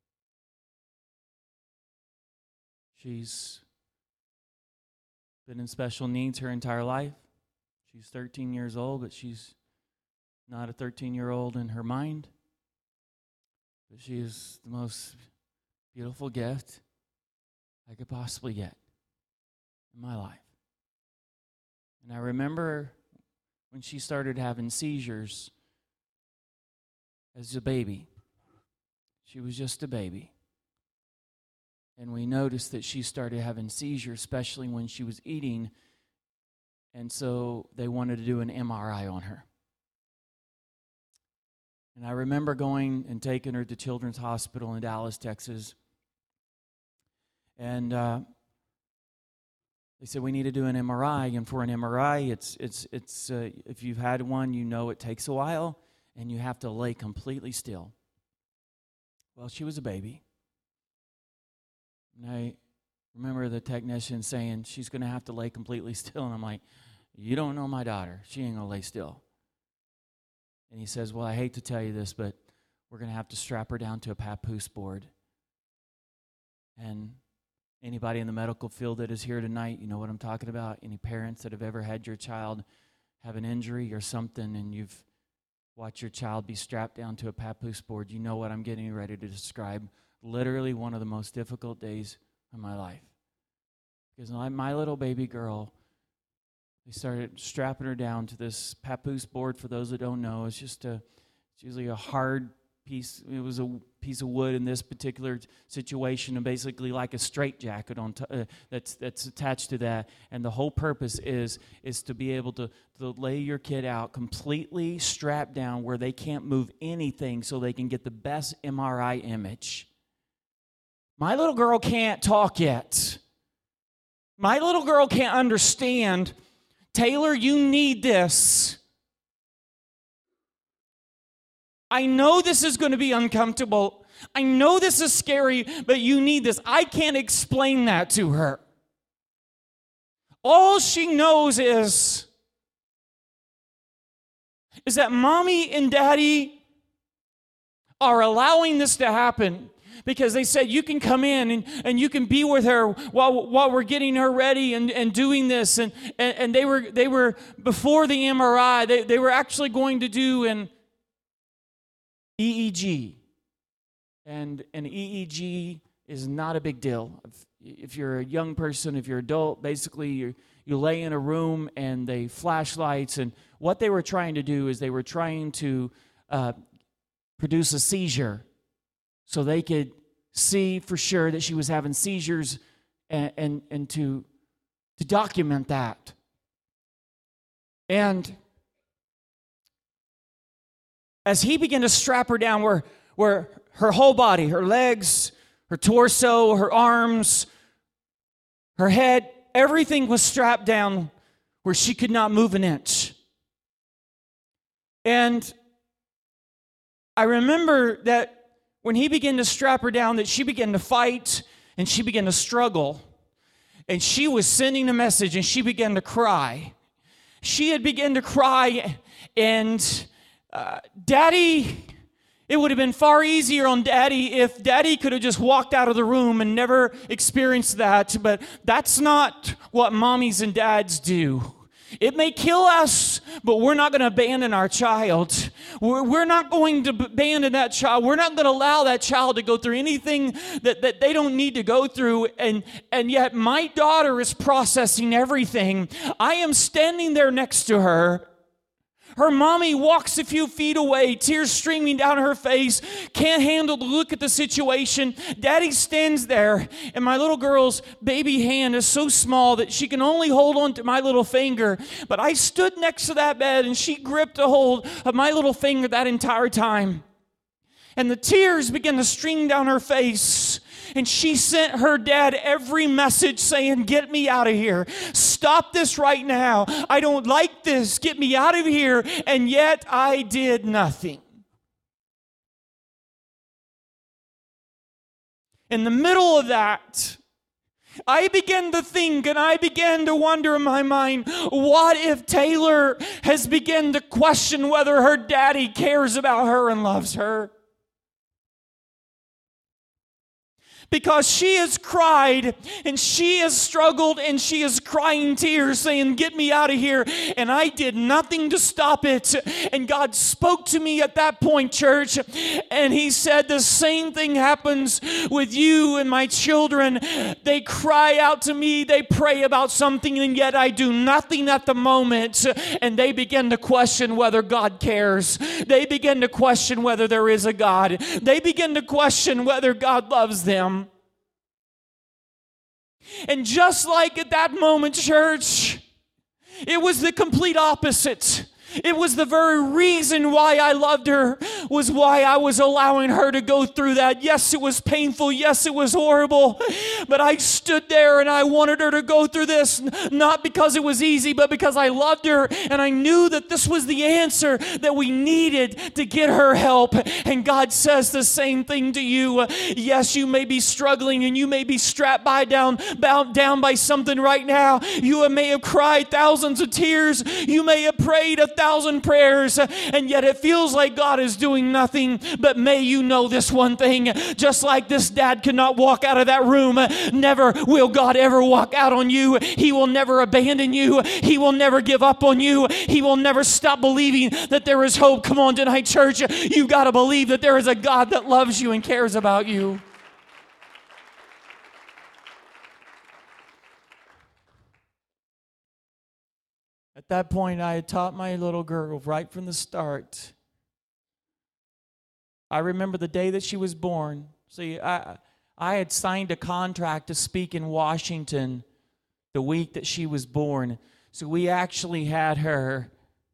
She's been in special needs her entire life. She's thirteen years old, but she's not a thirteen-year-old in her mind. But she is the most beautiful gift I could possibly get in my life. And I remember when she started having seizures as a baby. She was just a baby. And we noticed that she started having seizures, especially when she was eating. And so they wanted to do an M R I on her. And I remember going and taking her to Children's Hospital in Dallas, Texas. And uh, they said, we need to do an M R I. And for an M R I, it's it's it's uh, if you've had one, you know it takes a while, and you have to lay completely still. Well, she was a baby. And I remember the technician saying, she's going to have to lay completely still. And I'm like, you don't know my daughter. She ain't going to lay still. And he says, well, I hate to tell you this, but we're going to have to strap her down to a papoose board. And anybody in the medical field that is here tonight, you know what I'm talking about. Any parents that have ever had your child have an injury or something, and you've watched your child be strapped down to a papoose board, you know what I'm getting ready to describe. Literally one of the most difficult days of my life. Because my, my little baby girl, they started strapping her down to this papoose board. For those that don't know, it's just a, it's usually a hard piece. It was a piece of wood in this particular situation, and basically like a straitjacket on t- uh, that's that's attached to that. And the whole purpose is is to be able to, to lay your kid out completely strapped down where they can't move anything, so they can get the best M R I image. My little girl can't talk yet. My little girl can't understand. Taylor, you need this. I know this is going to be uncomfortable. I know this is scary, but you need this. I can't explain that to her. All she knows is, is that mommy and daddy are allowing this to happen. Because they said, you can come in and, and you can be with her while while we're getting her ready and, and doing this. And, and, and they were they were before the M R I, they, they were actually going to do an E E G. And an E E G is not a big deal. If, if you're a young person, if you're adult, basically you you lay in a room and they flash lights. And what they were trying to do is they were trying to uh, produce a seizure, so they could see for sure that she was having seizures, and, and, and to, to document that. And as he began to strap her down, where, where her whole body, her legs, her torso, her arms, her head, everything was strapped down where she could not move an inch. And I remember that when he began to strap her down, that she began to fight and she began to struggle. And she was sending a message and she began to cry. She had begun to cry, and uh, Daddy, it would have been far easier on Daddy if Daddy could have just walked out of the room and never experienced that. But that's not what mommies and dads do. It may kill us, but we're not going to abandon our child. We're, we're not going to abandon that child. We're not going to allow that child to go through anything that, that they don't need to go through. And, and yet my daughter is processing everything. I am standing there next to her. Her mommy walks a few feet away, tears streaming down her face, can't handle the look at the situation. Daddy stands there, and my little girl's baby hand is so small that she can only hold on to my little finger. But I stood next to that bed, and she gripped a hold of my little finger that entire time. And the tears began to stream down her face. And she sent her dad every message saying, get me out of here. Stop this right now. I don't like this. Get me out of here. And yet I did nothing. In the middle of that, I began to think and I began to wonder in my mind, what if Taylor has begun to question whether her daddy cares about her and loves her? Because she has cried and she has struggled and she is crying tears saying, get me out of here. And I did nothing to stop it. And God spoke to me at that point, church. And He said the same thing happens with you and my children. They cry out to me. They pray about something and yet I do nothing at the moment. And they begin to question whether God cares. They begin to question whether there is a God. They begin to question whether God loves them. And just like at that moment, church, it was the complete opposite. It was the very reason why I loved her, was why I was allowing her to go through that. Yes, it was painful. Yes, it was horrible. But I stood there and I wanted her to go through this, not because it was easy, but because I loved her. And I knew that this was the answer that we needed to get her help. And God says the same thing to you. Yes, you may be struggling and you may be strapped by down, bound down by something right now. You may have cried thousands of tears. You may have prayed a thousand thousand prayers, and yet it feels like God is doing nothing. But may you know this one thing, just like this dad could not walk out of that room, never will God ever walk out on you. He will never abandon you. He will never give up on you. He will never stop believing that there is hope. Come on tonight, church. You got to believe that there is a God that loves you and cares about you. At that point, I had taught my little girl right from the start. I remember the day that she was born. See, I, I had signed a contract to speak in Washington the week that she was born. So we actually had her,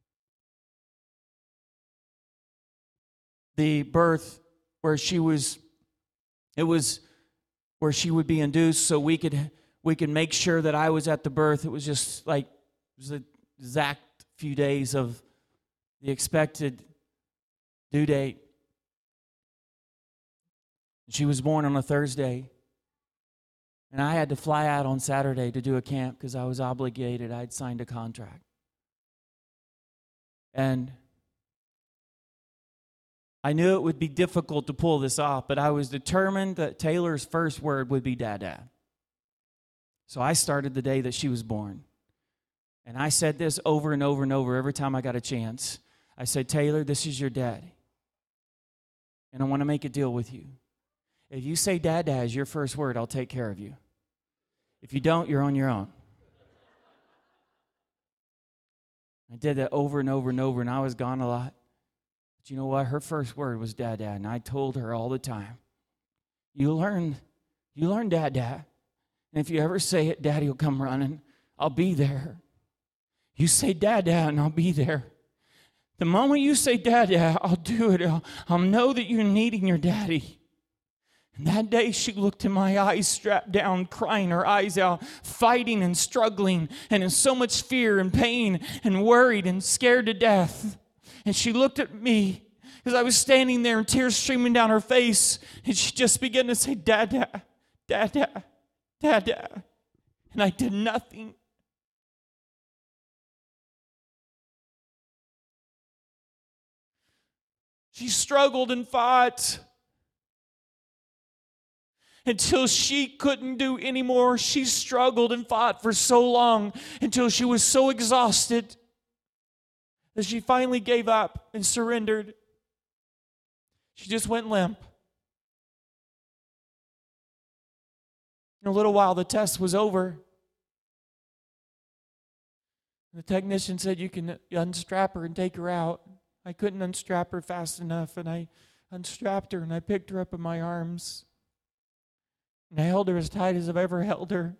the birth where she was, it was where she would be induced, so we could we could make sure that I was at the birth. It was just like, it was the exact few days of the expected due date. She was born on a Thursday, and I had to fly out on Saturday to do a camp because I was obligated. I'd signed a contract. And I knew it would be difficult to pull this off, but I was determined that Taylor's first word would be Dada. So I started the day that she was born. And I said this over and over and over every time I got a chance. I said, Taylor, this is your daddy. And I want to make a deal with you. If you say Dada as your first word, I'll take care of you. If you don't, you're on your own. I did that over and over and over, and I was gone a lot. But you know what? Her first word was Dada, and I told her all the time, you learn, you learn Dada. And if you ever say it, Daddy will come running. I'll be there. You say Dada, and I'll be there. The moment you say Dada, I'll do it. I'll, I'll know that you're needing your daddy. And that day she looked in my eyes, strapped down, crying her eyes out, fighting and struggling, and in so much fear and pain and worried and scared to death. And she looked at me because I was standing there and tears streaming down her face. And she just began to say, Dada, Dada, Dada. And I did nothing. She struggled and fought until she couldn't do anymore. She struggled and fought for so long until she was so exhausted that she finally gave up and surrendered. She just went limp. In a little while, the test was over. The technician said, you can unstrap her and take her out. I couldn't unstrap her fast enough, and I unstrapped her, and I picked her up in my arms. And I held her as tight as I've ever held her.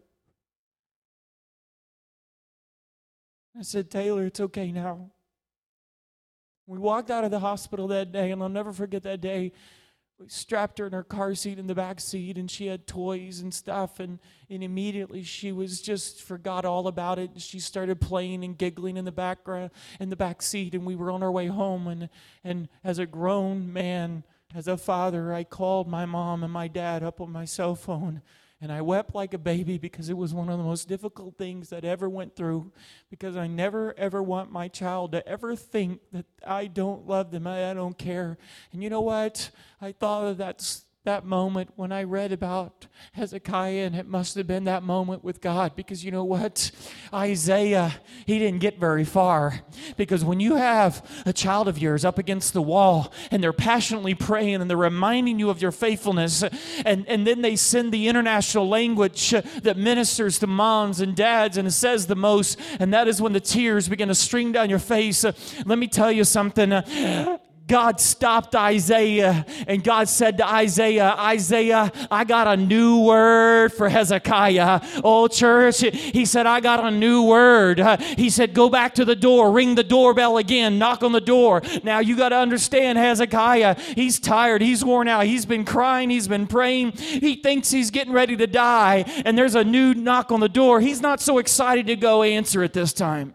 I said, Taylor, it's okay now. We walked out of the hospital that day, and I'll never forget that day. We strapped her in her car seat in the back seat, and she had toys and stuff, and, and immediately she was just forgot all about it. She started playing and giggling in the background, in the back seat, and we were on our way home. And, and as a grown man, As a father, I called my mom and my dad up on my cell phone, and I wept like a baby because it was one of the most difficult things that I ever went through, because I never, ever want my child to ever think that I don't love them, I don't care. And you know what? I thought of that that moment when I read about Hezekiah, and it must have been that moment with God, because you know what? Isaiah, he didn't get very far, because when you have a child of yours up against the wall and they're passionately praying and they're reminding you of your faithfulness, and, and then they send the international language that ministers to moms and dads and it says the most, and that is when the tears begin to stream down your face. Let me tell you something. God stopped Isaiah, and God said to Isaiah, Isaiah, I got a new word for Hezekiah. Oh, church, he said, I got a new word. He said, go back to the door, ring the doorbell again, knock on the door. Now, you got to understand Hezekiah. He's tired. He's worn out. He's been crying. He's been praying. He thinks he's getting ready to die, and there's a new knock on the door. He's not so excited to go answer it this time.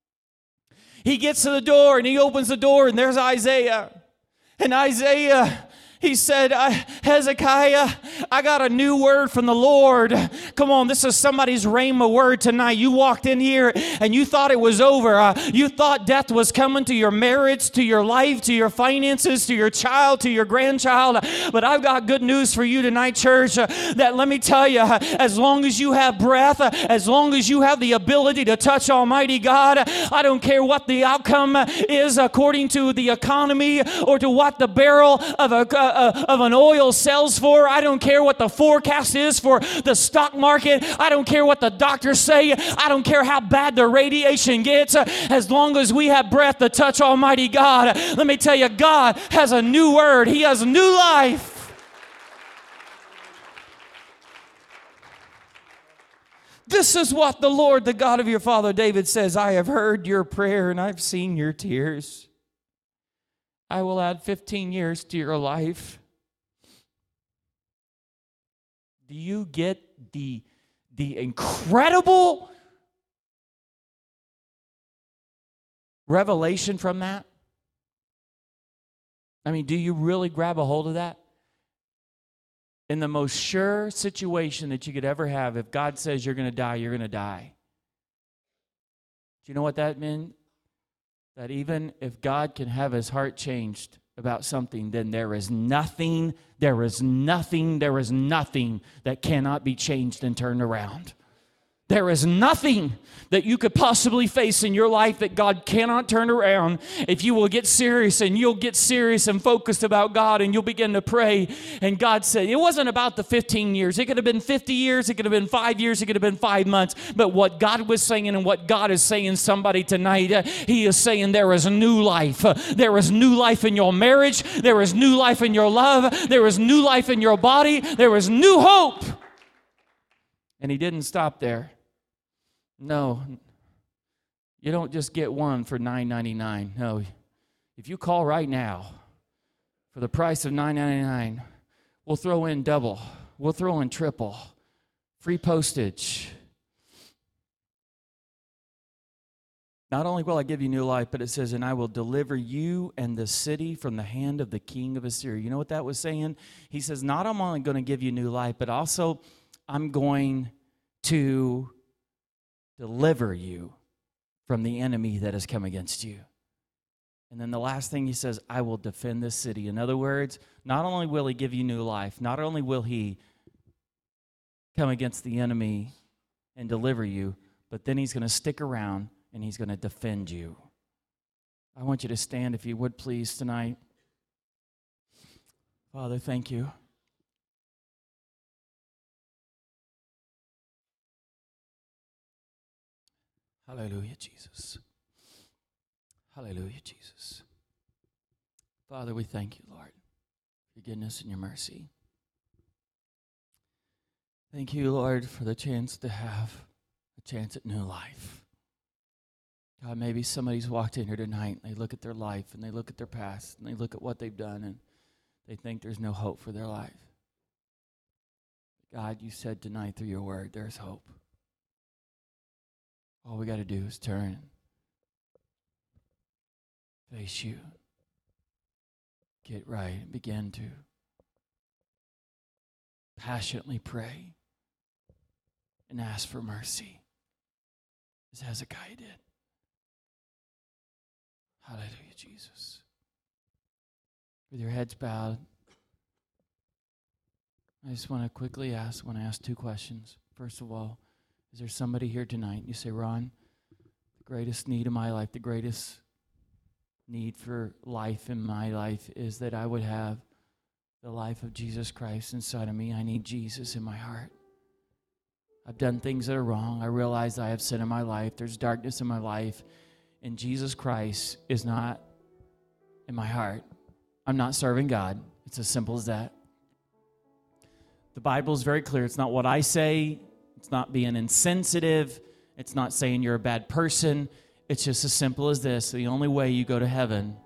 He gets to the door and he opens the door, and there's Isaiah. And Isaiah, he said, Hezekiah, I got a new word from the Lord. Come on, this is somebody's rhema word tonight. You walked in here and you thought it was over. Uh, you thought death was coming to your marriage, to your life, to your finances, to your child, to your grandchild. But I've got good news for you tonight, church, uh, that let me tell you, uh, as long as you have breath, uh, as long as you have the ability to touch Almighty God, uh, I don't care what the outcome is according to the economy or to what the barrel of a uh, Uh, of an oil sells for. I don't care what the forecast is for the stock market. I don't care what the doctors say. I don't care how bad the radiation gets. Uh, as long as we have breath to touch Almighty God, uh, let me tell you, God has a new word. He has new life. This is what the Lord, the God of your father David says, I have heard your prayer and I've seen your tears. I will add fifteen years to your life. Do you get the, the incredible revelation from that? I mean, do you really grab a hold of that? In the most sure situation that you could ever have, if God says you're going to die, you're going to die. Do you know what that meant? That even if God can have his heart changed about something, then there is nothing, there is nothing, there is nothing that cannot be changed and turned around. There is nothing that you could possibly face in your life that God cannot turn around if you will get serious, and you'll get serious and focused about God, and you'll begin to pray. And God said, it wasn't about the fifteen years. It could have been fifty years. It could have been five years. It could have been five months. But what God was saying and what God is saying somebody tonight, uh, he is saying there is a new life. Uh, there is new life in your marriage. There is new life in your love. There is new life in your body. There is new hope. And he didn't stop there. No, you don't just get one for nine ninety-nine. No, if you call right now for the price of nine ninety-nine, we'll throw in double. We'll throw in triple. Free postage. Not only will I give you new life, but it says, and I will deliver you and the city from the hand of the king of Assyria. You know what that was saying? He says, not only going to give you new life, but also I'm going to deliver you from the enemy that has come against you. And then the last thing he says, I will defend this city. In other words, not only will he give you new life, not only will he come against the enemy and deliver you, but then he's going to stick around and he's going to defend you. I want you to stand, if you would, please, tonight. Father, thank you. Hallelujah, Jesus. Hallelujah, Jesus. Father, we thank you, Lord, for your goodness and your mercy. Thank you, Lord, for the chance to have a chance at new life. God, maybe somebody's walked in here tonight and they look at their life and they look at their past and they look at what they've done and they think there's no hope for their life. God, you said tonight through your word, there's hope. All we got to do is turn, face you, get right and begin to passionately pray and ask for mercy, as Hezekiah did. Hallelujah, Jesus. With your heads bowed, I just want to quickly ask, I want to ask two questions. First of all, is there somebody here tonight? You say, Ron, the greatest need in my life, the greatest need for life in my life is that I would have the life of Jesus Christ inside of me. I need Jesus in my heart. I've done things that are wrong. I realize I have sin in my life. There's darkness in my life. And Jesus Christ is not in my heart. I'm not serving God. It's as simple as that. The Bible is very clear. It's not what I say. It's not being insensitive. It's not saying you're a bad person. It's just as simple as this. The only way you go to heaven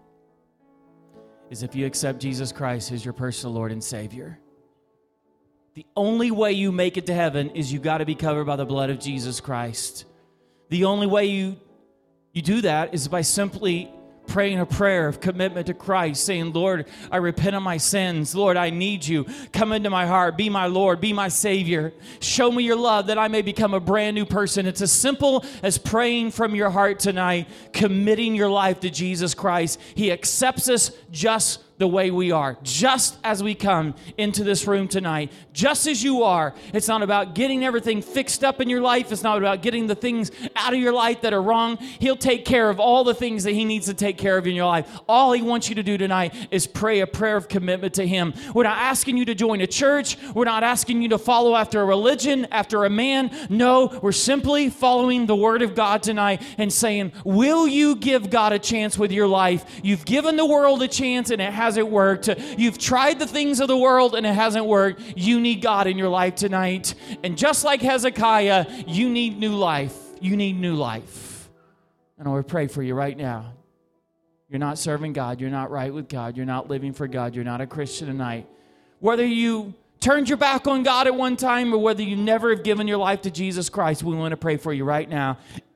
is if you accept Jesus Christ as your personal Lord and Savior. The only way you make it to heaven is you got to be covered by the blood of Jesus Christ. The only way you, you do that is by simply praying a prayer of commitment to Christ, saying, Lord, I repent of my sins. Lord, I need you. Come into my heart. Be my Lord. Be my Savior. Show me your love that I may become a brand new person. It's as simple as praying from your heart tonight, committing your life to Jesus Christ. He accepts us just the way we are, just as we come into this room tonight, just as you are. It's not about getting everything fixed up in your life. It's not about getting the things out of your life that are wrong. He'll take care of all the things that he needs to take care of in your life. All he wants you to do tonight is pray a prayer of commitment to him. We're not asking you to join a church. We're not asking you to follow after a religion, after a man. No, we're simply following the word of God tonight and saying, will you give God a chance with your life? You've given the world a chance and it hasn't worked. You've tried the things of the world and it hasn't worked. You need God in your life tonight. And just like Hezekiah, you need new life. You need new life. And I would pray for you right now. You're not serving God. You're not right with God. You're not living for God. You're not a Christian tonight. Whether you turned your back on God at one time or whether you never have given your life to Jesus Christ, we want to pray for you right now.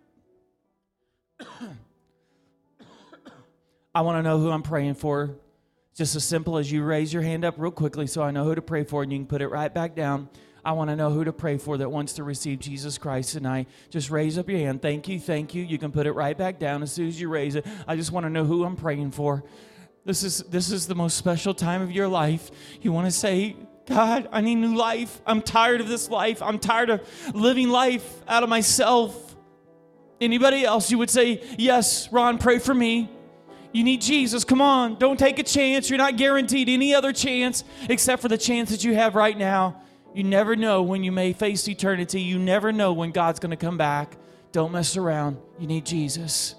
I want to know who I'm praying for. Just as simple as you raise your hand up real quickly so I know who to pray for, and you can put it right back down. I want to know who to pray for that wants to receive Jesus Christ tonight. Just raise up your hand. Thank you, thank you. You can put it right back down as soon as you raise it. I just want to know who I'm praying for. This is this is the most special time of your life. You want to say, God, I need new life. I'm tired of this life. I'm tired of living life out of myself. Anybody else, you would say, yes, Ron, pray for me. You need Jesus. Come on. Don't take a chance. You're not guaranteed any other chance except for the chance that you have right now. You never know when you may face eternity. You never know when God's going to come back. Don't mess around. You need Jesus.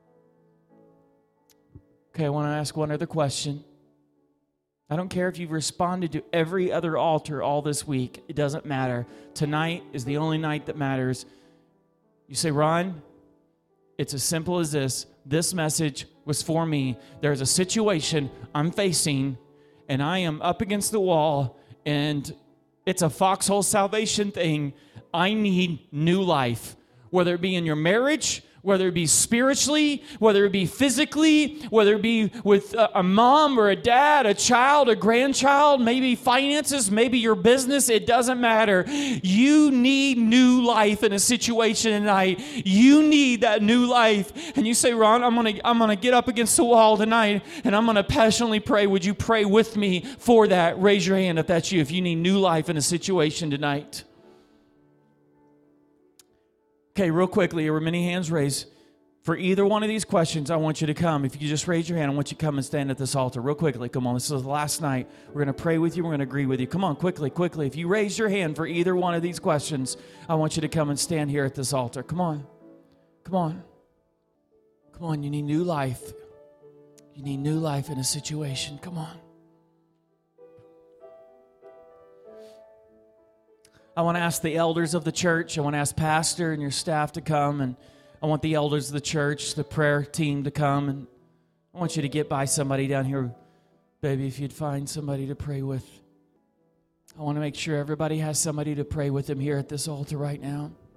Okay, I want to ask one other question. I don't care if you've responded to every other altar all this week. It doesn't matter. Tonight is the only night that matters. You say, Ron, it's as simple as this. This message was for me. There's a situation I'm facing, and I am up against the wall, and it's a foxhole salvation thing. I need new life, whether it be in your marriage, whether it be spiritually, whether it be physically, whether it be with a, a mom or a dad, a child, a grandchild, maybe finances, maybe your business. It doesn't matter. You need new life in a situation tonight. You need that new life. And you say, Ron, I'm gonna I'm gonna get up against the wall tonight and I'm gonna passionately pray. Would you pray with me for that? Raise your hand if that's you, if you need new life in a situation tonight. Okay, real quickly, there were many hands raised. For either one of these questions, I want you to come. If you just raise your hand, I want you to come and stand at this altar real quickly. Come on, this is the last night. We're going to pray with you. We're going to agree with you. Come on, quickly, quickly. If you raise your hand for either one of these questions, I want you to come and stand here at this altar. Come on. Come on. Come on, you need new life. You need new life in a situation. Come on. I want to ask the elders of the church, I want to ask Pastor and your staff to come, and I want the elders of the church, the prayer team to come, and I want you to get by somebody down here, baby, if you'd find somebody to pray with. I want to make sure everybody has somebody to pray with them here at this altar right now.